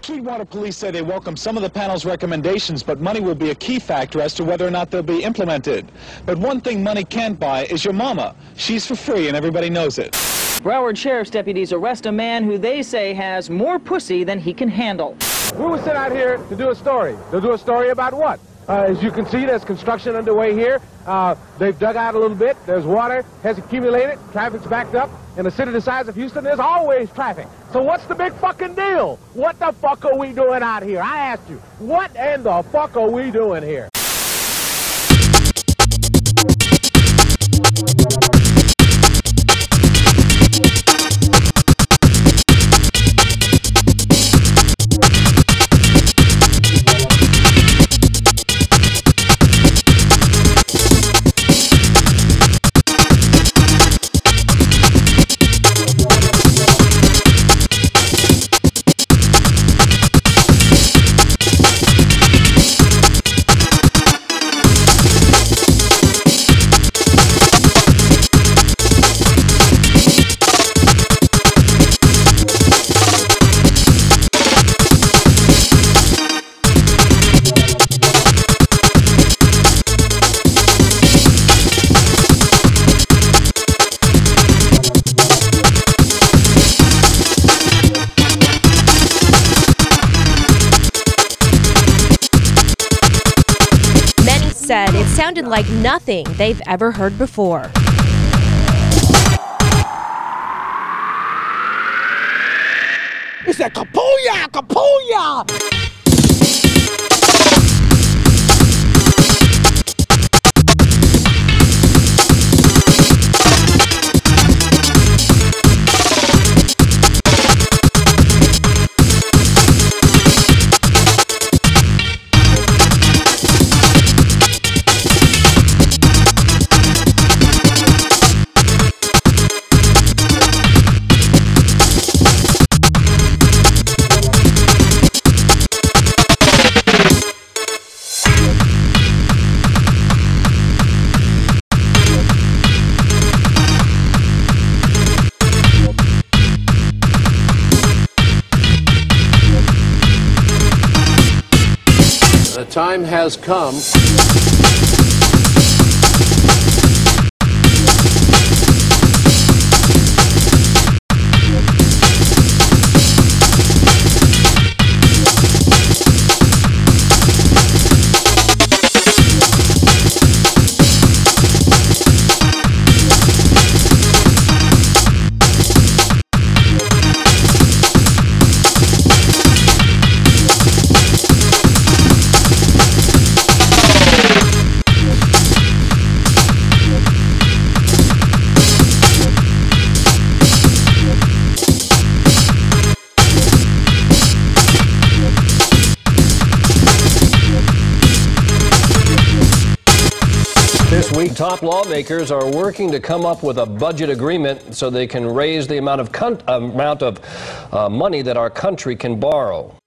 Sweetwater police say they welcome some of the panel's recommendations, but money will be a key factor as to whether or not they'll be implemented. But one thing money can't buy is your mama. She's for free, and everybody knows it. Broward Sheriff's deputies arrest a man who they say has more pussy than he can handle. We were sent out here to do a story. To do a story about what? As you can see, there's construction underway here. They've dug out a little bit. There's water, has accumulated. Traffic's backed up. In a city the size of Houston, there's always traffic. So what's the big fucking deal? What the fuck are we doing out here? I asked you, what in the fuck are we doing here? Said it sounded like nothing they've ever heard before. It's a kapooyah, kapooyah! The time has come. This week, top lawmakers are working to come up with a budget agreement so they can raise the amount of money that our country can borrow.